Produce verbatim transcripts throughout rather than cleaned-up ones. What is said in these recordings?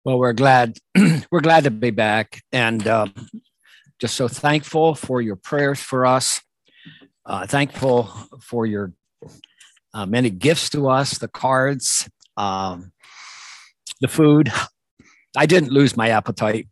Well, we're glad we're glad to be back, and um, just so thankful for your prayers for us. Uh, thankful for your uh, many gifts to us, the cards, um, the food. I didn't lose my appetite.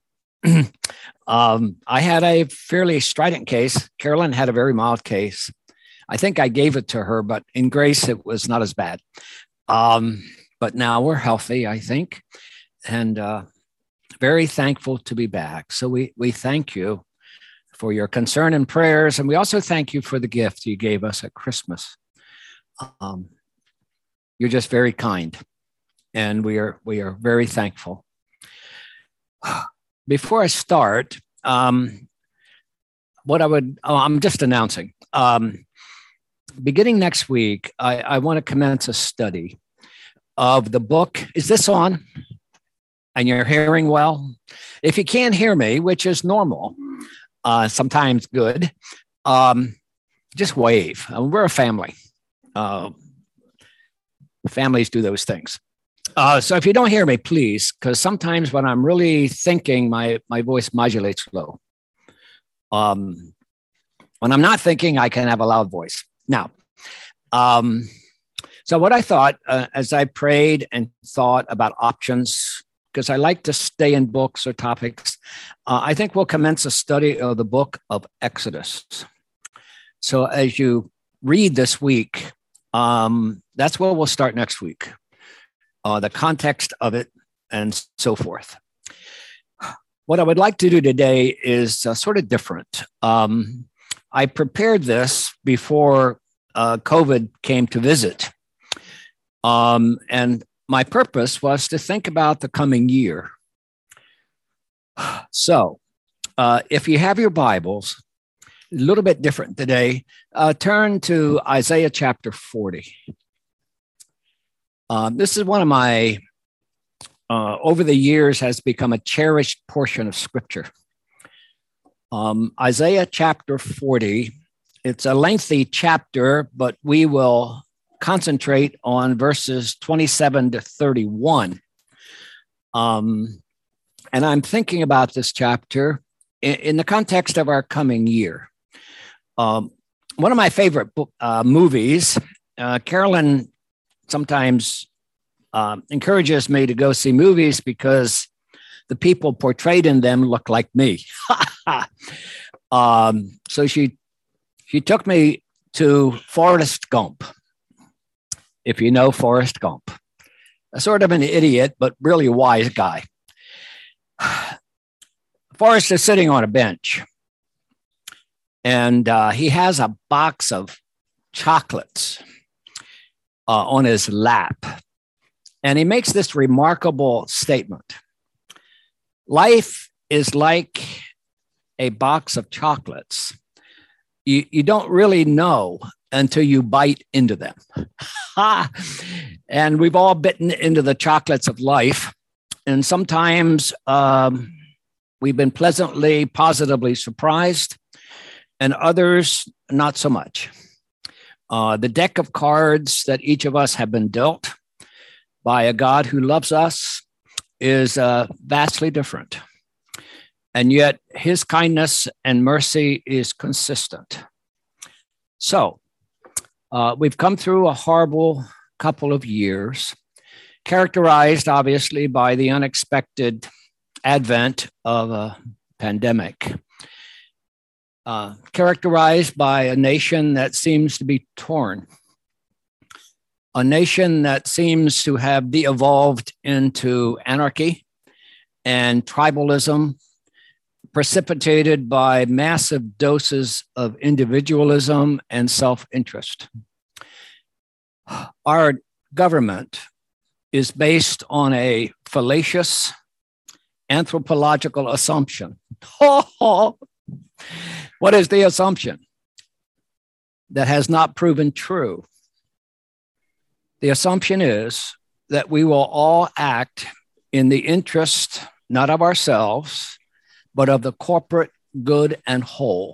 um, I had a fairly strident case. Carolyn had a very mild case. I think I gave it to her, but in grace, it was not as bad. Um, but now we're healthy, I think, and uh, very thankful to be back. So we we thank you for your concern and prayers, and we also thank you for the gift you gave us at Christmas. Um, you're just very kind, and we are we are very thankful. Before I start, um, what I would oh, I'm just announcing. Um, beginning next week, I, I want to commence a study of the book. Is this on? And you're hearing well? If you can't hear me, which is normal, uh, sometimes good, um, just wave. I mean, we're a family. Uh, families do those things. Uh, so if you don't hear me, please, because sometimes when I'm really thinking, my, my voice modulates low. Um, when I'm not thinking, I can have a loud voice. Now, um, so what I thought uh, as I prayed and thought about options, because I like to stay in books or topics, uh, I think we'll commence a study of the book of Exodus. So as you read this week, um, that's where we'll start next week, uh, the context of it and so forth. What I would like to do today is uh, sort of different. Um, I prepared this before uh, COVID came to visit. Um, and my purpose was to think about the coming year. So uh, if you have your Bibles, a little bit different today, uh, turn to Isaiah chapter forty. Um, this is one of my, uh, over the years, has become a cherished portion of Scripture. Um, Isaiah chapter forty, it's a lengthy chapter, but we will concentrate on verses twenty-seven to thirty-one. Um, and I'm thinking about this chapter in, in the context of our coming year. Um, one of my favorite uh, movies, uh, Carolyn sometimes um, encourages me to go see movies because the people portrayed in them look like me. um, so she, she took me to Forrest Gump. If you know Forrest Gump, a sort of an idiot, but really a wise guy. Forrest is sitting on a bench, and uh, he has a box of chocolates uh, on his lap. And he makes this remarkable statement. Life is like a box of chocolates. You, you don't really know until you bite into them. And we've all bitten into the chocolates of life. And sometimes um, we've been pleasantly, positively surprised, and others not so much. Uh, the deck of cards that each of us have been dealt by a God who loves us is uh, vastly different. And yet his kindness and mercy is consistent. So, Uh, we've come through a horrible couple of years, characterized obviously by the unexpected advent of a pandemic, uh, characterized by a nation that seems to be torn, a nation that seems to have de-evolved into anarchy and tribalism, precipitated by massive doses of individualism and self-interest. Our government is based on a fallacious anthropological assumption. What is the assumption? That has not proven true. The assumption is that we will all act in the interest, not of ourselves, but of the corporate good and whole.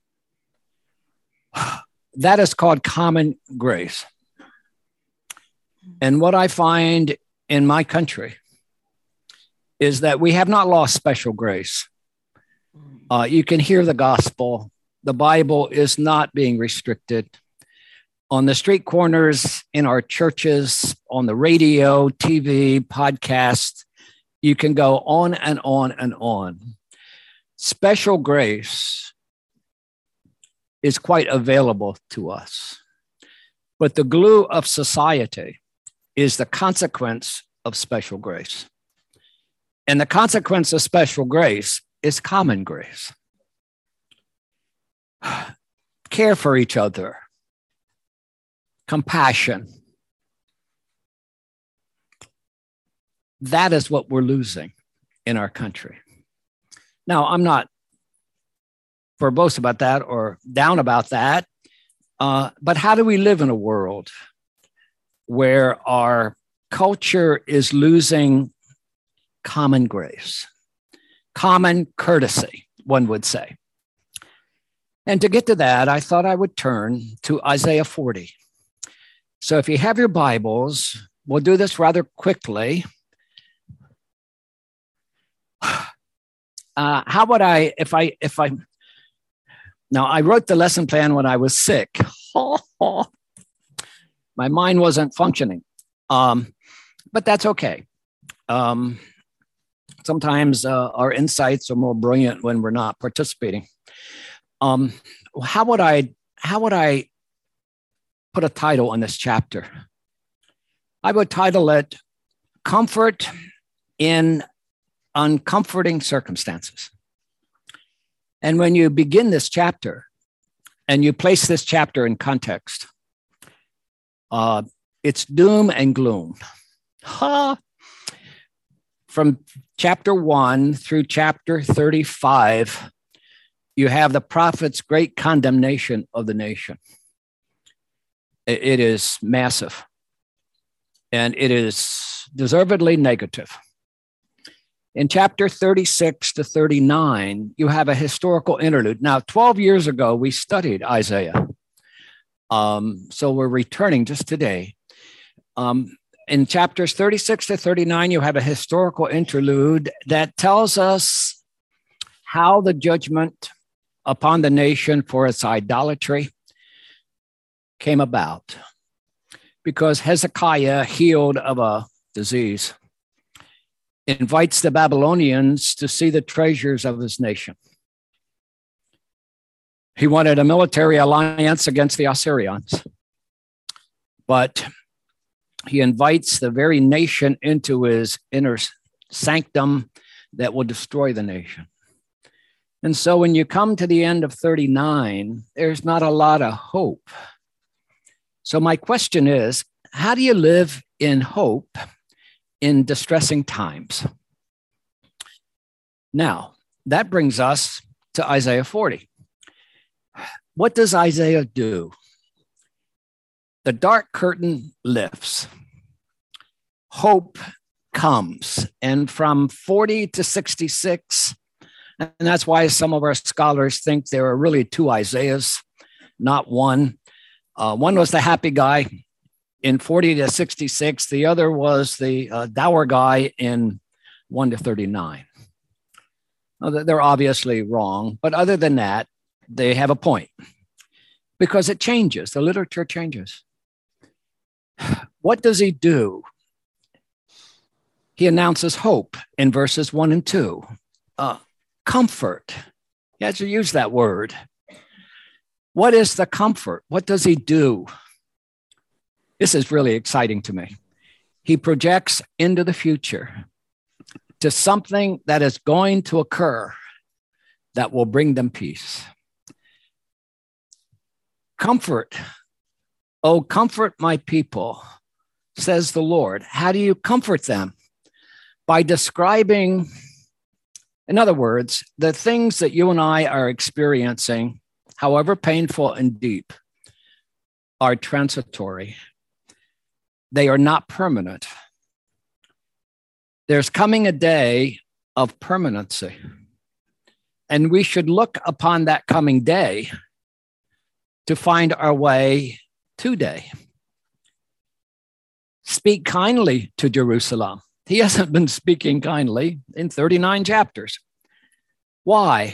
That is called common grace. And what I find in my country is that we have not lost special grace. Uh, you can hear the gospel. The Bible is not being restricted. On the street corners, in our churches, on the radio, T V, podcast, you can go on and on and on. Special grace is quite available to us. But the glue of society is the consequence of special grace. And the consequence of special grace is common grace. Care for each other. Compassion. That is what we're losing in our country. Now, I'm not verbose about that or down about that, uh, but how do we live in a world where our culture is losing common grace, common courtesy, one would say? And to get to that, I thought I would turn to Isaiah forty. So if you have your Bibles, we'll do this rather quickly. Uh, how would I, if I, if I, now I wrote the lesson plan when I was sick. My mind wasn't functioning, um, but that's okay. Um, sometimes uh, our insights are more brilliant when we're not participating. Um, how would I, how would I put a title on this chapter? I would title it Comfort in Uncomforting Circumstances. And when you begin this chapter and you place this chapter in context, uh, it's doom and gloom. Ha! From chapter one through chapter thirty-five, you have the prophet's great condemnation of the nation. It is massive, and it is deservedly negative. In chapter thirty-six to thirty-nine, you have a historical interlude. Now, twelve years ago, we studied Isaiah. Um, so we're returning just today. Um, in chapters thirty-six to thirty-nine, you have a historical interlude that tells us how the judgment upon the nation for its idolatry came about, because Hezekiah, healed of a disease, invites the Babylonians to see the treasures of his nation. He wanted a military alliance against the Assyrians, but he invites the very nation into his inner sanctum that will destroy the nation. And so when you come to the end of thirty-nine, there's not a lot of hope. So my question is, how do you live in hope in distressing times? Now, that brings us to Isaiah forty. What does Isaiah do? The dark curtain lifts. Hope comes. And from forty to sixty-six, and that's why some of our scholars think there are really two Isaiahs, not one. Uh, one was the happy guy in forty to sixty-six. The other was the uh, dour guy in one to thirty-nine. Now, they're obviously wrong, but other than that, they have a point because it changes. The literature changes. What does he do? He announces hope in verses one and two. Uh, comfort. He has to use that word. What is the comfort? What does he do? This is really exciting to me. He projects into the future to something that is going to occur that will bring them peace. Comfort. Oh, comfort my people, says the Lord. How do you comfort them? By describing, in other words, the things that you and I are experiencing, however painful and deep, are transitory. They are not permanent. There's coming a day of permanency, and we should look upon that coming day to find our way today. Speak kindly to Jerusalem He hasn't been speaking kindly in thirty-nine chapters. Why?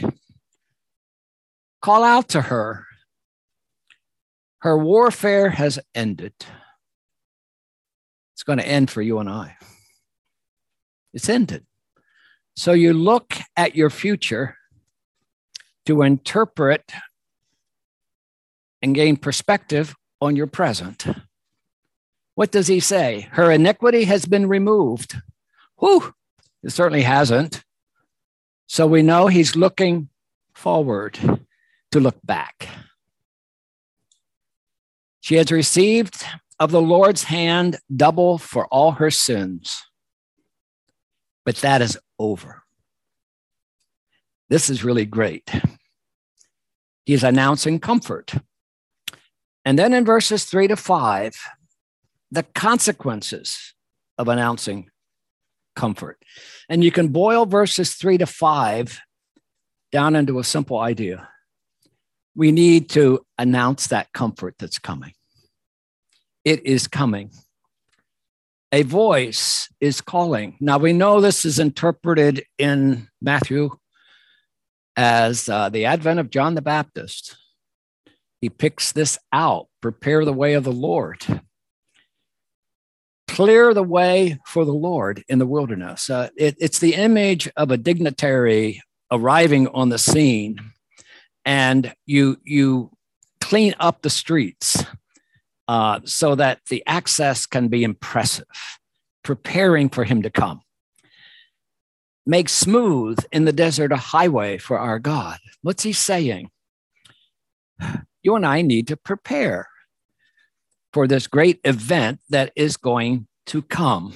Call out to her. Her warfare has ended. It's going to end for you and I. It's ended. So you look at your future to interpret and gain perspective on your present. What does he say? Her iniquity has been removed. Whew, it certainly hasn't. So we know he's looking forward to look back. She has received of the Lord's hand double for all her sins. But that is over. This is really great. He's announcing comfort. And then in verses three to five, the consequences of announcing comfort. And you can boil verses three to five down into a simple idea. We need to announce that comfort that's coming. It is coming. A voice is calling. Now, we know this is interpreted in Matthew as uh, the advent of John the Baptist. He picks this out. Prepare the way of the Lord. Clear the way for the Lord in the wilderness. Uh, it, it's the image of a dignitary arriving on the scene, and you, you clean up the streets uh, so that the access can be impressive, preparing for him to come. Make smooth in the desert a highway for our God. What's he saying? You and I need to prepare for this great event that is going to come.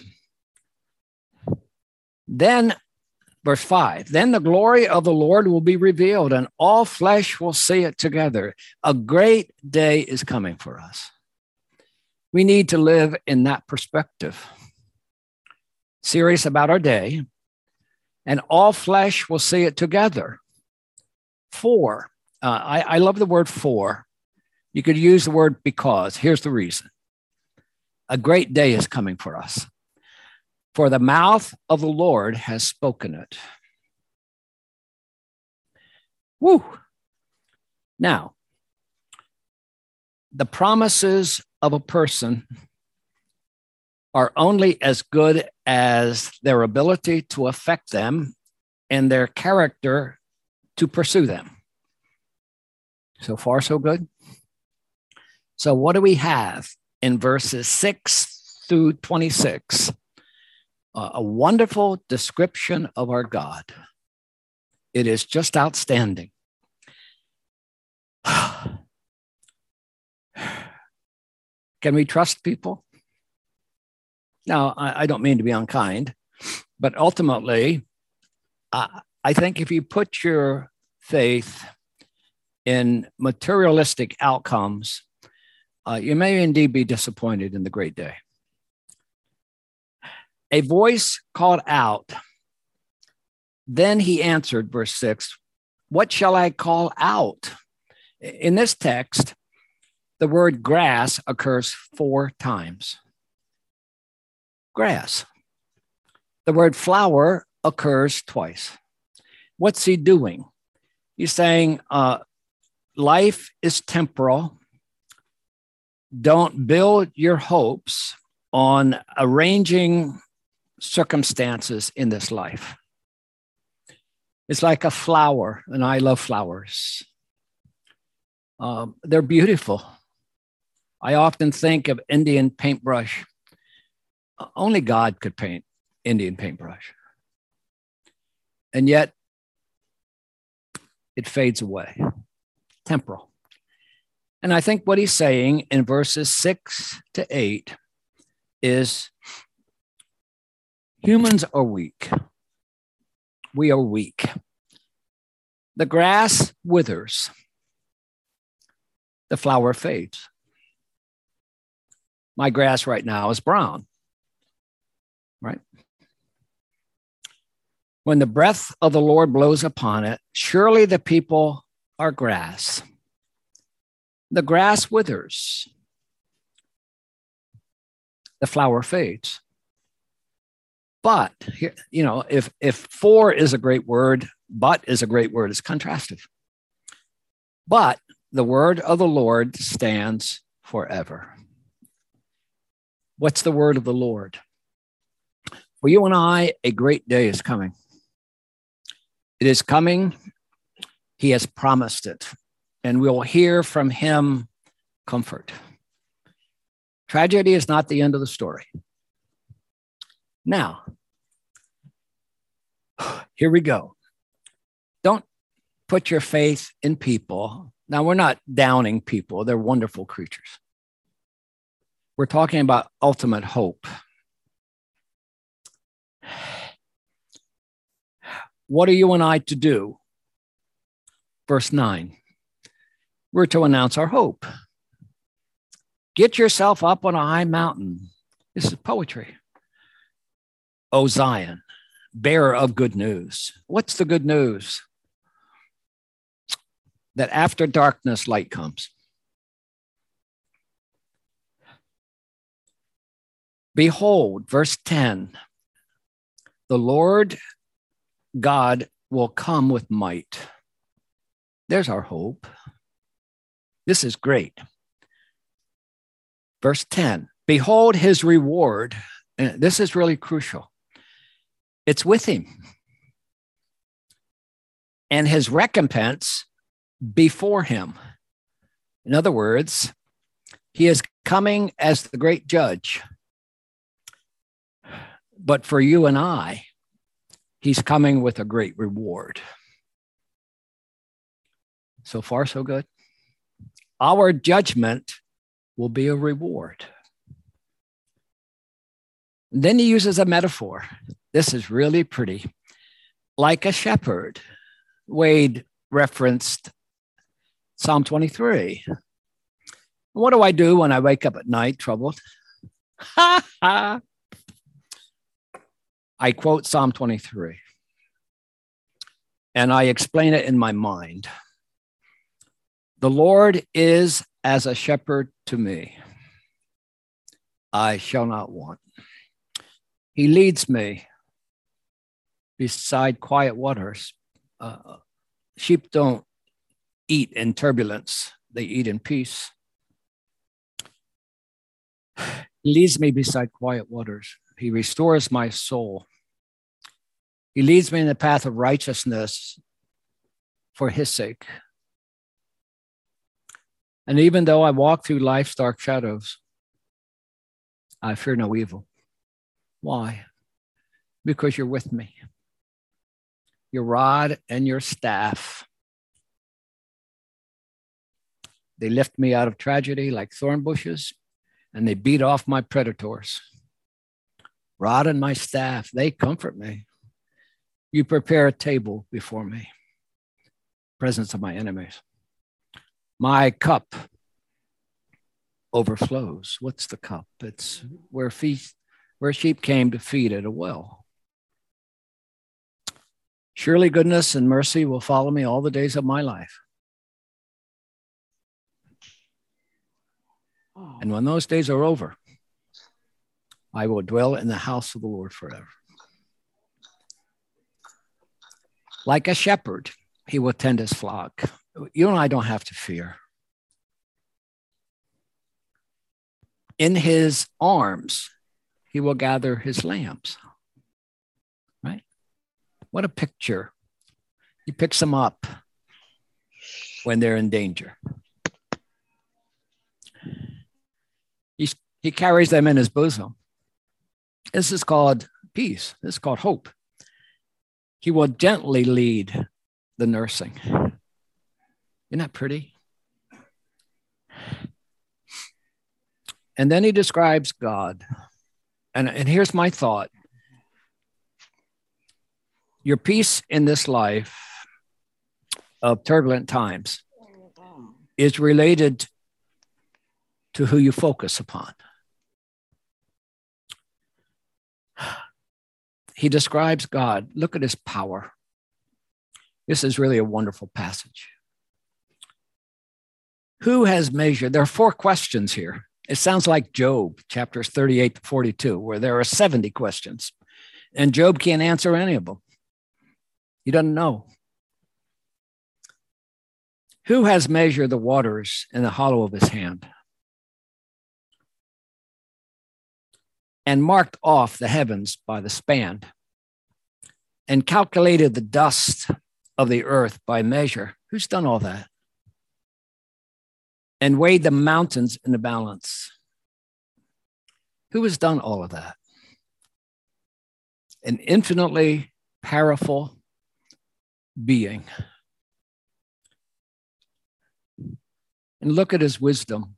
Then, verse five, then the glory of the Lord will be revealed, and all flesh will see it together. A great day is coming for us. We need to live in that perspective, serious about our day, and all flesh will see it together. For, uh, I, I love the word for. You could use the word because. Here's the reason. A great day is coming for us. For the mouth of the Lord has spoken it. Woo. Now, the promises of a person are only as good as their ability to affect them and their character to pursue them. So far, so good. So what do we have in verses six through twenty-six? Uh, a wonderful description of our God. It is just outstanding. Can we trust people? Now, I, I don't mean to be unkind, but ultimately, uh, I think if you put your faith in materialistic outcomes, uh, you may indeed be disappointed in the great day. A voice called out. Then he answered, verse six, what shall I call out? In this text, the word grass occurs four times. Grass. The word flower occurs twice. What's he doing? He's saying uh, life is temporal. Don't build your hopes on arranging circumstances in this life. It's like a flower, and I love flowers. Um, they're beautiful. I often think of Indian paintbrush. Only God could paint Indian paintbrush. And yet, it fades away. Temporal. And I think what he's saying in verses six to eight is humans are weak. We are weak. The grass withers. The flower fades. My grass right now is brown, right? When the breath of the Lord blows upon it, surely the people are grass. The grass withers. The flower fades. But, you know, if, if for is a great word, but is a great word, it's contrastive. But the word of the Lord stands forever. What's the word of the Lord? For you and I, a great day is coming. It is coming. He has promised it, and we'll hear from him comfort. Tragedy is not the end of the story. Now, here we go. Don't put your faith in people. Now, we're not downing people. They're wonderful creatures. We're talking about ultimate hope. What are you and I to do? Verse nine. We're to announce our hope. Get yourself up on a high mountain. This is poetry. O Zion, bearer of good news. What's the good news? That after darkness, light comes. Behold, verse ten, the Lord God will come with might. There's our hope. This is great. Verse ten, behold his reward. And this is really crucial. It's with him. And his recompense before him. In other words, he is coming as the great judge. But for you and I, he's coming with a great reward. So far, so good. Our judgment will be a reward. And then he uses a metaphor. This is really pretty. Like a shepherd. Wade referenced Psalm twenty-three. What do I do when I wake up at night troubled? Ha ha. I quote Psalm twenty-three, and I explain it in my mind. The Lord is as a shepherd to me. I shall not want. He leads me beside quiet waters. Uh, sheep don't eat in turbulence. They eat in peace. He leads me beside quiet waters. He restores my soul. He leads me in the path of righteousness for his sake. And even though I walk through life's dark shadows, I fear no evil. Why? Because you're with me. Your rod and your staff, they lift me out of tragedy like thorn bushes, and they beat off my predators. Rod and my staff, they comfort me. You prepare a table before me, presence of my enemies. My cup overflows. What's the cup? It's where feast, where sheep came to feed at a well. Surely goodness and mercy will follow me all the days of my life. And when those days are over, I will dwell in the house of the Lord forever. Like a shepherd, he will tend his flock. You and I don't have to fear. In his arms, he will gather his lambs. Right? What a picture. He picks them up when they're in danger. He's, he carries them in his bosom. This is called peace. This is called hope. He will gently lead the nursing. Isn't that pretty? And then he describes God. And, and here's my thought. Your peace in this life of turbulent times is related to who you focus upon. He describes God. Look at his power. This is really a wonderful passage. Who has measured? There are four questions here. It sounds like Job, chapters thirty-eight to forty-two, where there are seventy questions. And Job can't answer any of them. He doesn't know. Who has measured the waters in the hollow of his hand and marked off the heavens by the span and calculated the dust of the earth by measure? Who's done all that? And weighed the mountains in the balance? Who has done all of that? An infinitely powerful being. And look at his wisdom.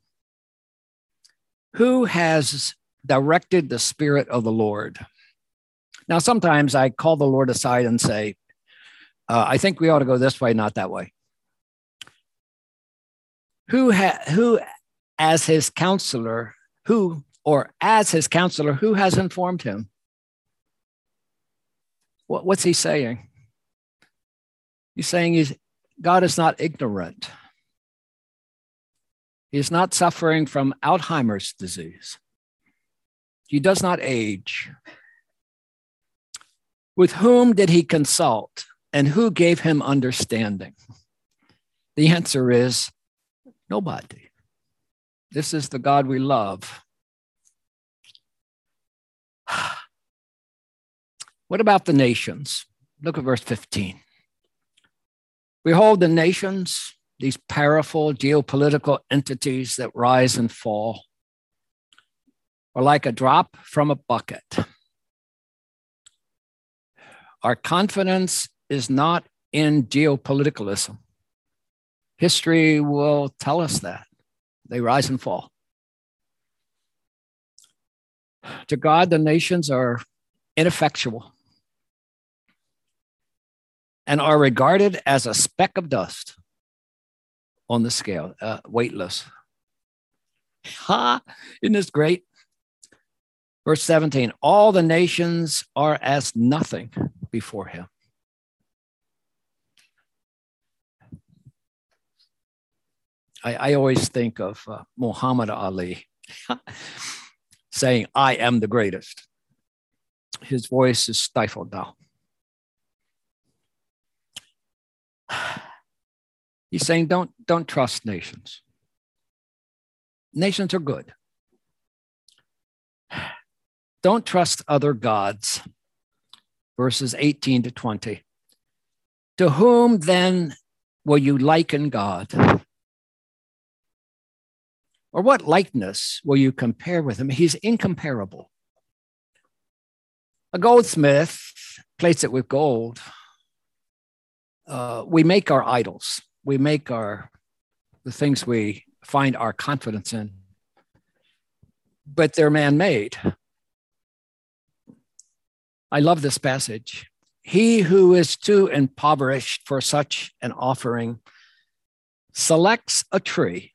Who has directed the Spirit of the Lord? Now, sometimes I call the Lord aside and say, uh, I think we ought to go this way, not that way. Who, ha- who as his counselor, who, or as his counselor, who has informed him? What, what's he saying? He's saying he's, God is not ignorant. He is not suffering from Alzheimer's disease. He does not age. With whom did he consult, and who gave him understanding? The answer is nobody. This is the God we love. What about the nations? Look at verse fifteen. Behold, the nations, these powerful geopolitical entities that rise and fall, are like a drop from a bucket. Our confidence is not in geopoliticalism. History will tell us that. They rise and fall. To God, the nations are ineffectual and are regarded as a speck of dust on the scale, uh, weightless. Ha! Isn't this great? Verse seventeen, all the nations are as nothing before him. I, I always think of uh, Muhammad Ali saying, I am the greatest. His voice is stifled now. He's saying, don't, don't trust nations. Nations are good. Don't trust other gods. Verses eighteen to twenty. To whom then will you liken God? Or what likeness will you compare with him? He's incomparable. A goldsmith plates it with gold. Uh, we make our idols. We make our the things we find our confidence in, but they're man-made. I love this passage. He who is too impoverished for such an offering selects a tree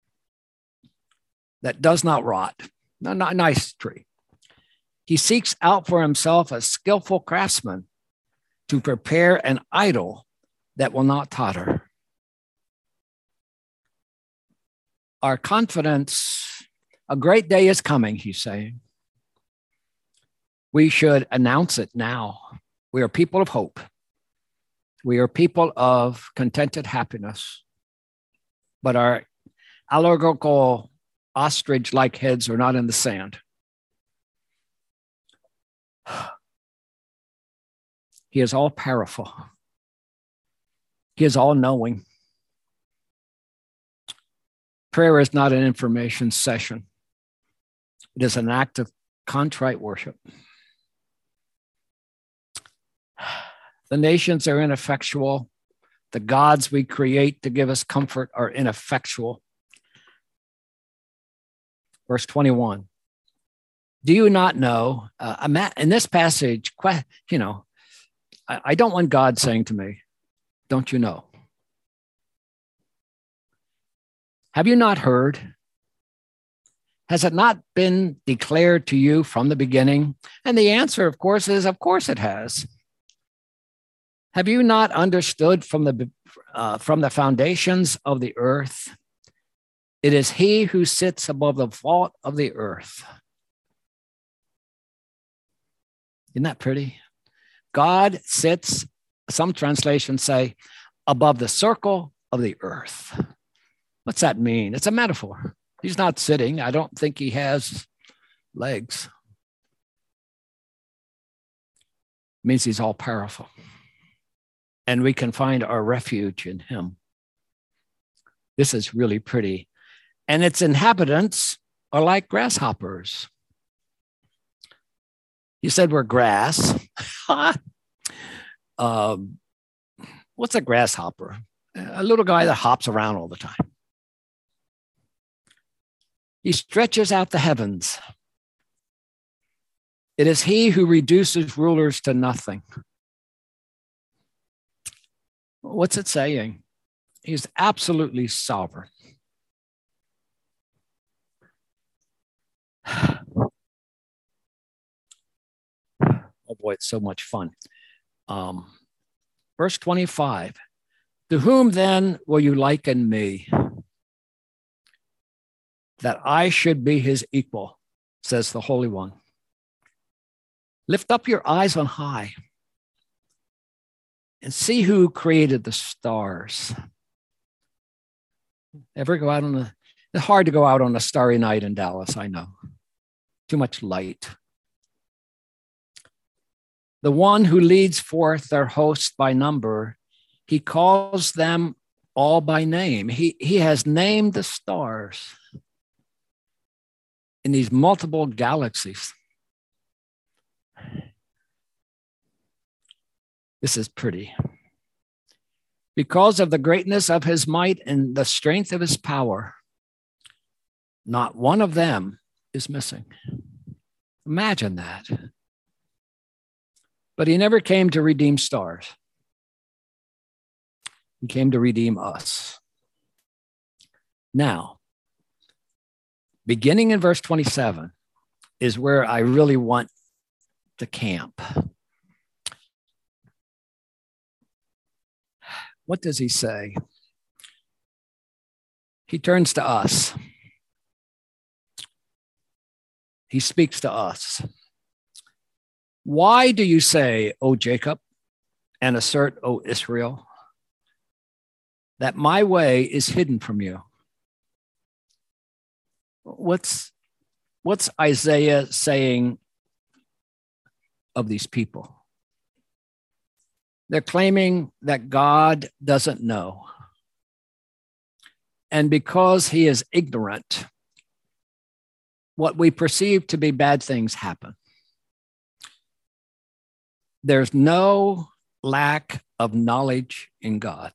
that does not rot, not a nice tree. He seeks out for himself a skillful craftsman to prepare an idol that will not totter. Our confidence, a great day is coming, he's saying. We should announce it now. We are people of hope. We are people of contented happiness. But our allegorical ostrich-like heads are not in the sand. He is all powerful. He is all knowing. Prayer is not an information session. It is an act of contrite worship. The nations are ineffectual. The gods we create to give us comfort are ineffectual. Verse twenty-one. Do you not know? Uh, in this passage, you know, I, I don't want God saying to me, don't you know? Have you not heard? Has it not been declared to you from the beginning? And the answer, of course, is, of course it has. Have you not understood from the, uh, from the foundations of the earth? It is he who sits above the vault of the earth. Isn't that pretty? God sits, some translations say, above the circle of the earth. What's that mean? It's a metaphor. He's not sitting. I don't think he has legs. It means he's all powerful. And we can find our refuge in him. This is really pretty. And its inhabitants are like grasshoppers. You said we're grass. um, what's a grasshopper? A little guy that hops around all the time. He stretches out the heavens. It is he who reduces rulers to nothing. What's it saying? He's absolutely sovereign. Oh boy, it's so much fun. Um, verse twenty-five, to whom then will you liken me, that I should be his equal, says the Holy One. Lift up your eyes on high and see who created the stars. Ever go out on a, it's hard to go out on a starry night in Dallas, I know. Too much light. The one who leads forth their hosts by number, he calls them all by name. He, he has named the stars in these multiple galaxies. This is pretty. Because of the greatness of his might and the strength of his power, not one of them is missing. Imagine that. But he never came to redeem stars. He came to redeem us. Now, beginning in verse twenty-seven is where I really want to camp. What does he say? He turns to us. He speaks to us. Why do you say, O Jacob, and assert, O Israel, that my way is hidden from you? What's, what's Isaiah saying of these people? They're claiming that God doesn't know. And because he is ignorant, what we perceive to be bad things happen. There's no lack of knowledge in God.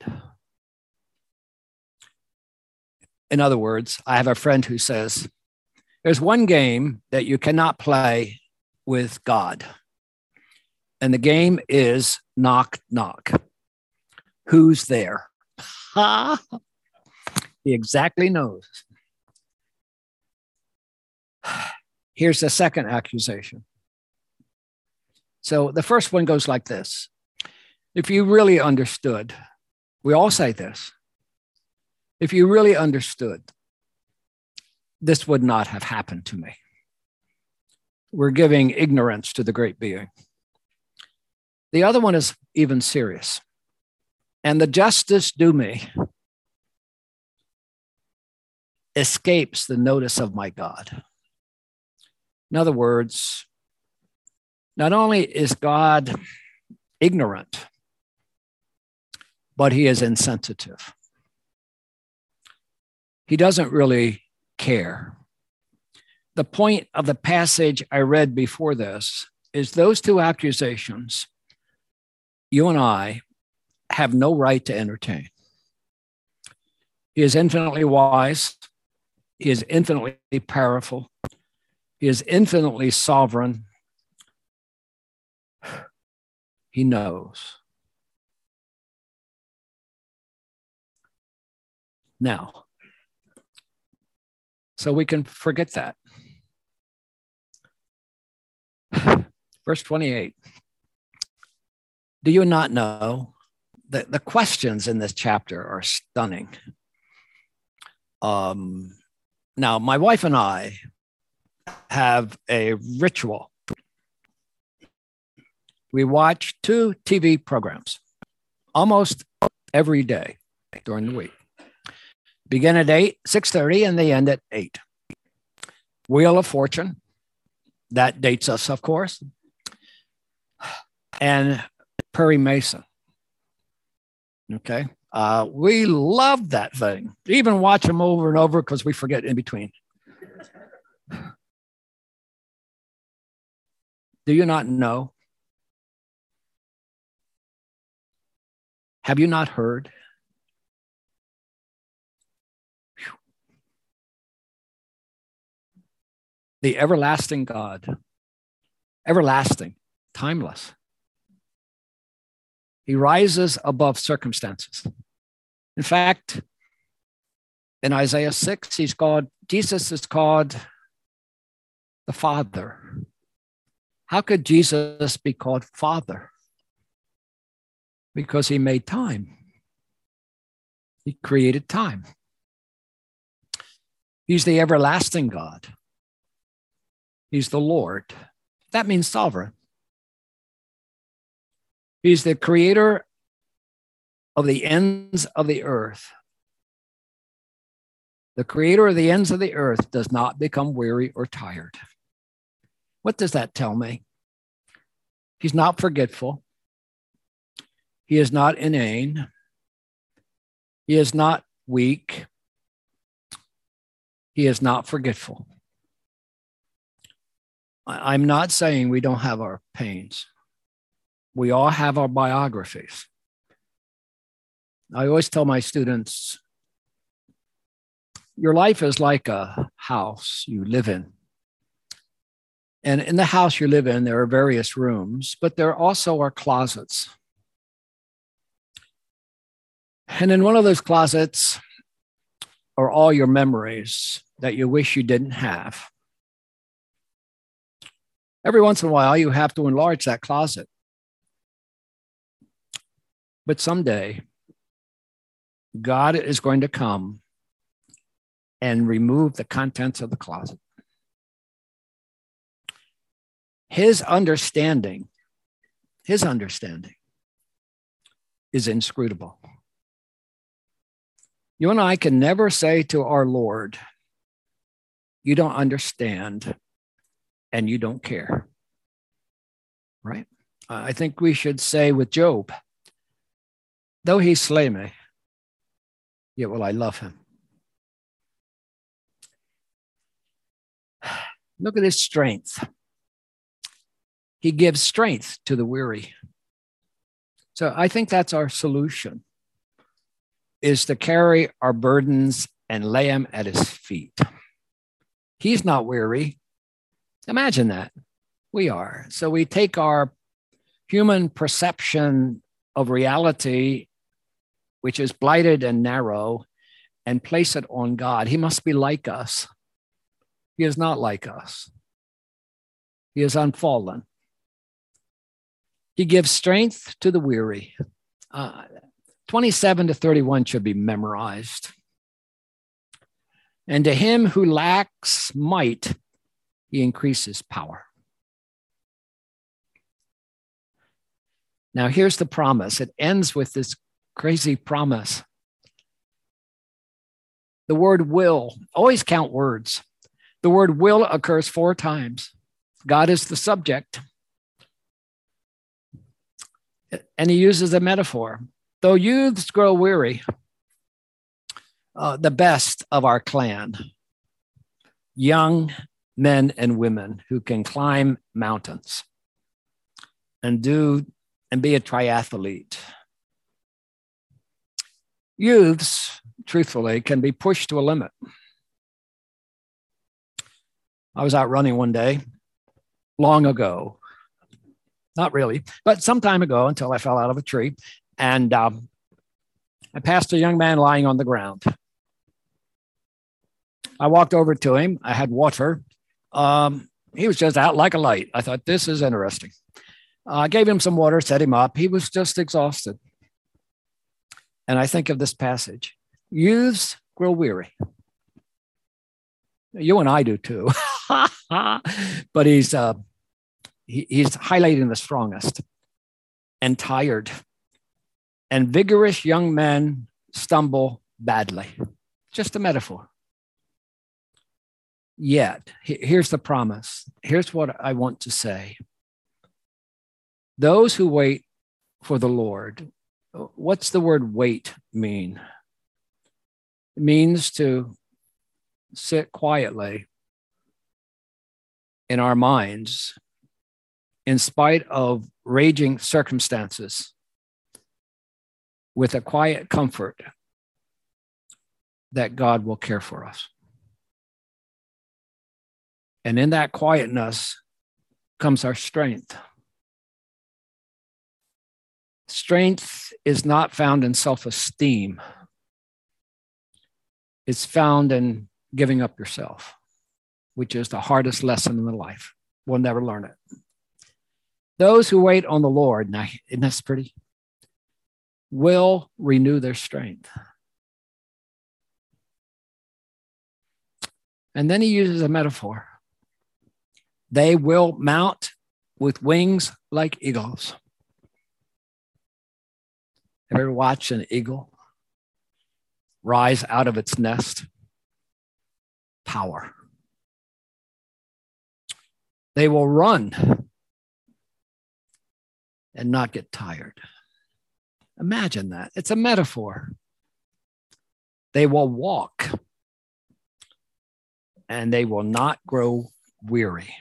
In other words, I have a friend who says, there's one game that you cannot play with God. And the game is knock, knock. Who's there? Ha! He exactly knows. Here's the second accusation. So the first one goes like this. If you really understood, we all say this, if you really understood, this would not have happened to me. We're giving ignorance to the great being. The other one is even serious. And the justice due me escapes the notice of my God. In other words, not only is God ignorant, but he is insensitive. He doesn't really care. The point of the passage I read before this is those two accusations you and I have no right to entertain. He is infinitely wise. He is infinitely powerful. He is infinitely sovereign. He knows. Now, so we can forget that. Verse twenty-eight. Do you not know that the questions in this chapter are stunning? Um, now, my wife and I have a ritual We watch two T V programs almost every day during the week. Begin at eight, six thirty, and they end at eight. Wheel of Fortune, that dates us, of course, and Perry Mason. Okay, uh, we love that thing. Even watch them over and over because we forget in between. Do you not know? Have you not heard? Whew. The everlasting God, everlasting, timeless. He rises above circumstances. In fact, in Isaiah six, he's called, Jesus is called the Father. How could Jesus be called Father? Because he made time. He created time. He's the everlasting God. He's the Lord. That means sovereign. He's the creator of the ends of the earth. The creator of the ends of the earth does not become weary or tired. What does that tell me? He's not forgetful. He is not inane. He is not weak. He is not forgetful. I'm not saying we don't have our pains. We all have our biographies. I always tell my students, your life is like a house you live in. And in the house you live in, there are various rooms, but there also are closets. And in one of those closets are all your memories that you wish you didn't have. Every once in a while, you have to enlarge that closet. But someday, God is going to come and remove the contents of the closet. His understanding, his understanding is inscrutable. You and I can never say to our Lord, you don't understand and you don't care, right? I think we should say with Job, though he slay me, yet will I love him. Look at his strength. He gives strength to the weary. So I think that's our solution, is to carry our burdens and lay them at his feet. He's not weary. Imagine that. We are. So we take our human perception of reality, which is blighted and narrow, and place it on God. He must be like us. He is not like us. He is unfallen. He gives strength to the weary. Uh, twenty-seven to thirty-one should be memorized. And to him who lacks might, he increases power. Now, here's the promise. It ends with this crazy promise. The word will, always count words. The word will occurs four times. God is the subject. And he uses a metaphor. Though youths grow weary, uh, the best of our clan, young men and women who can climb mountains and do and be a triathlete. Youths, truthfully, can be pushed to a limit. I was out running one day, long ago. Not really, but some time ago, until I fell out of a tree. And um, I passed a young man lying on the ground. I walked over to him. I had water. Um, he was just out like a light. I thought, this is interesting. Uh, I gave him some water, set him up. He was just exhausted. And I think of this passage. Youths grow weary. You and I do too. But he's, uh, he, he's highlighting the strongest. and tired, and vigorous young men stumble badly. Just a metaphor. Yet, here's the promise. Here's what I want to say. Those who wait for the Lord, what's the word wait mean? It means to sit quietly in our minds in spite of raging circumstances with a quiet comfort that God will care for us. And in that quietness comes our strength. Strength is not found in self-esteem. It's found in giving up yourself, which is the hardest lesson in the life. We'll never learn it. Those who wait on the Lord, now, isn't that pretty? Will renew their strength. And then he uses a metaphor. They will mount with wings like eagles. Ever watch an eagle rise out of its nest? Power. They will run and not get tired. Imagine that. It's a metaphor. They will walk and they will not grow weary.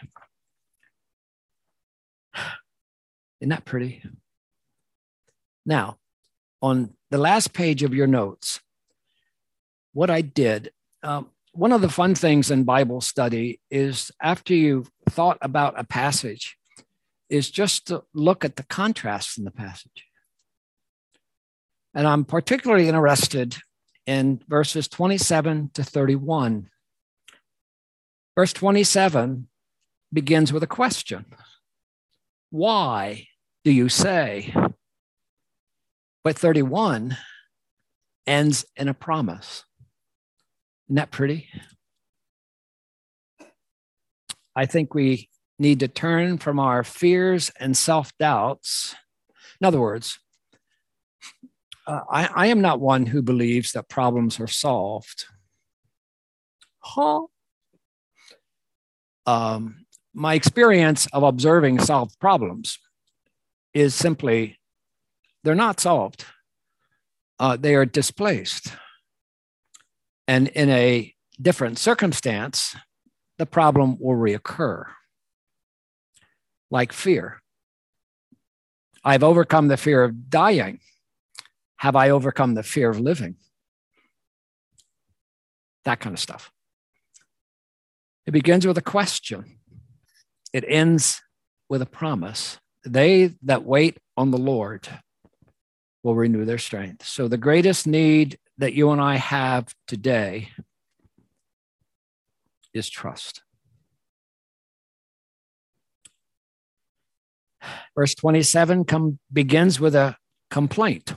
Isn't that pretty? Now, on the last page of your notes, what I did, um, one of the fun things in Bible study is after you've thought about a passage, is just to look at the contrast in the passage. And I'm particularly interested in verses twenty-seven to thirty-one. Verse twenty-seven begins with a question. Why do you say? But thirty-one ends in a promise. Isn't that pretty? I think we need to turn from our fears and self-doubts. In other words, uh, I, I am not one who believes that problems are solved. Huh? Um, my experience of observing solved problems is simply they're not solved. Uh, they are displaced. And in a different circumstance, the problem will reoccur. Like fear. I've overcome the fear of dying. Have I overcome the fear of living? That kind of stuff. It begins with a question. It ends with a promise. They that wait on the Lord will renew their strength. So the greatest need that you and I have today is trust. Verse twenty-seven come, begins with a complaint.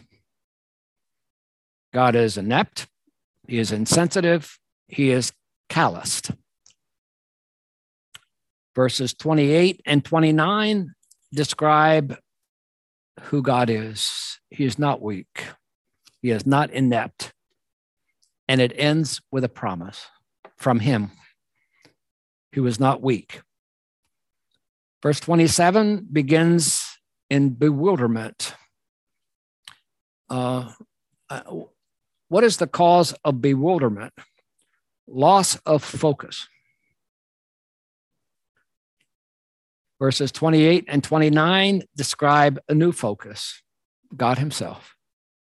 God is inept. He is insensitive. He is calloused. Verses twenty-eight and twenty-nine describe who God is. He is not weak. He is not inept. And it ends with a promise from him who is not weak. Verse twenty-seven begins in bewilderment. Uh, what is the cause of bewilderment? Loss of focus. Verses twenty-eight and twenty-nine describe a new focus, God himself.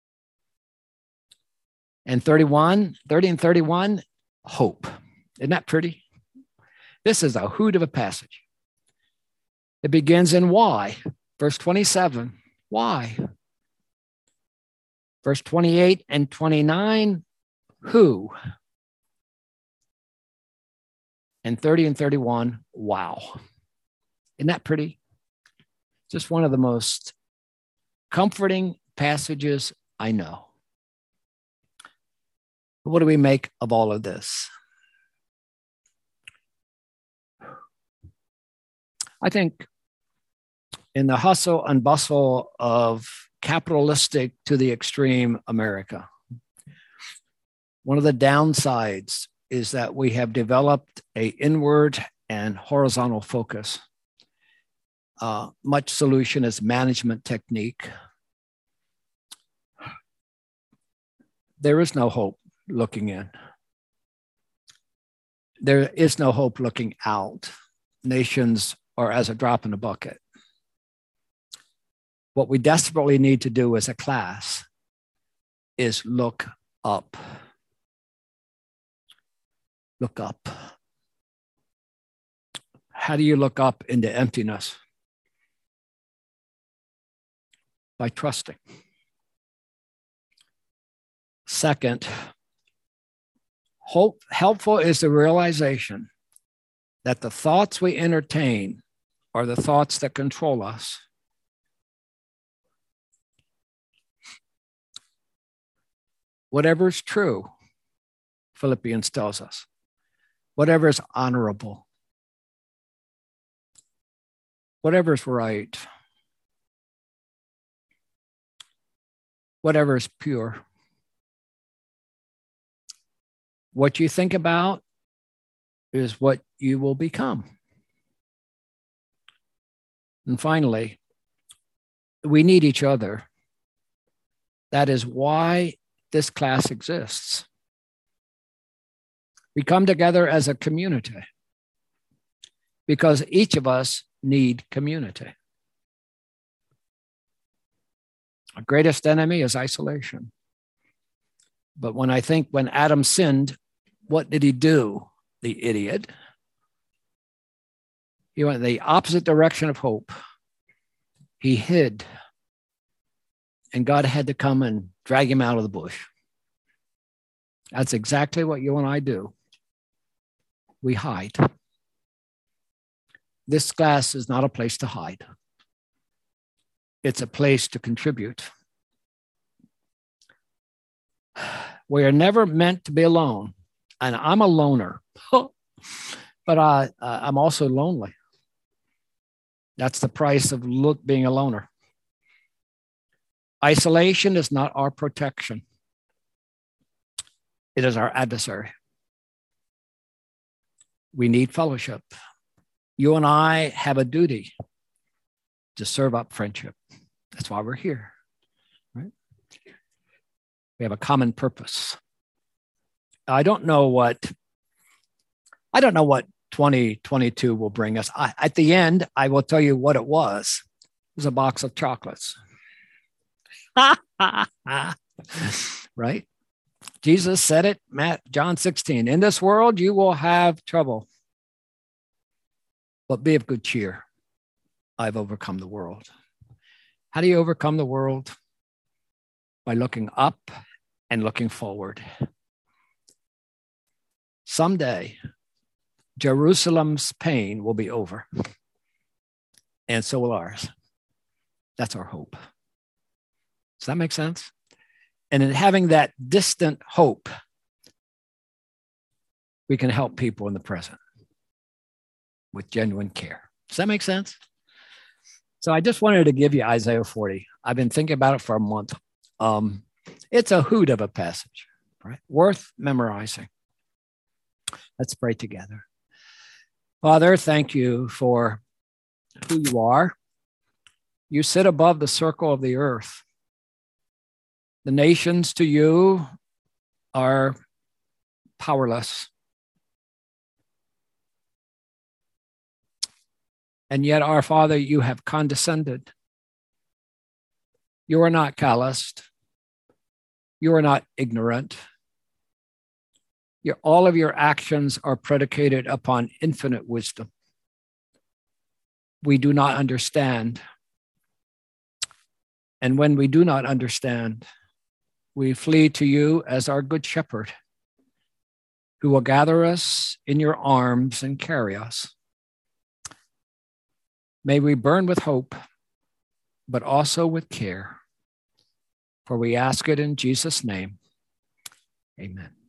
And thirty-one, thirty and thirty-one, hope. Isn't that pretty? This is a hoot of a passage. It begins in why. Verse twenty-seven, why? Verse twenty-eight and twenty-nine, who? And thirty and thirty-one, wow. Isn't that pretty? Just one of the most comforting passages I know. What do we make of all of this? I think in the hustle and bustle of capitalistic to the extreme America. One of the downsides is that we have developed a inward and horizontal focus. Uh, much solution is management technique. There is no hope looking in. There is no hope looking out. Nations are as a drop in a bucket. What we desperately need to do as a class is look up. Look up. How do you look up into emptiness? By trusting. Second, hope, helpful is the realization that the thoughts we entertain are the thoughts that control us. Whatever is true, Philippians tells us, whatever is honorable, whatever is right, whatever is pure. What you think about is what you will become. And finally, we need each other. That is why this class exists. We come together as a community because each of us need community. Our greatest enemy is isolation. But when I think when Adam sinned, what did he do, the idiot? He went in the opposite direction of hope. He hid. And God had to come and drag him out of the bush. That's exactly what you and I do. We hide. This class is not a place to hide. It's a place to contribute. We are never meant to be alone. And I'm a loner, but I, uh, I'm also lonely. That's the price of look, being a loner. Isolation is not our protection. It is our adversary. We need fellowship. You and I have a duty to serve up friendship. That's why we're here, right? We have a common purpose. I don't know what, I don't know what twenty twenty-two will bring us. I, at the end, I will tell you what it was. It was a box of chocolates. Right? Jesus said it, Matt, John sixteen, in this world you will have trouble, but be of good cheer. I've overcome the world. How do you overcome the world? By looking up and looking forward. Someday, Jerusalem's pain will be over, and so will ours. That's our hope. Does that make sense? And in having that distant hope, we can help people in the present with genuine care. Does that make sense? So I just wanted to give you Isaiah forty. I've been thinking about it for a month. Um, it's a hoot of a passage, right? Worth memorizing. Let's pray together. Father, thank you for who you are. You sit above the circle of the earth. The nations to you are powerless. And yet, our Father, you have condescended. You are not calloused. You are not ignorant. Your, all of your actions are predicated upon infinite wisdom. We do not understand. And when we do not understand, we flee to you as our good shepherd, who will gather us in your arms and carry us. May we burn with hope, but also with care. For we ask it in Jesus' name. Amen.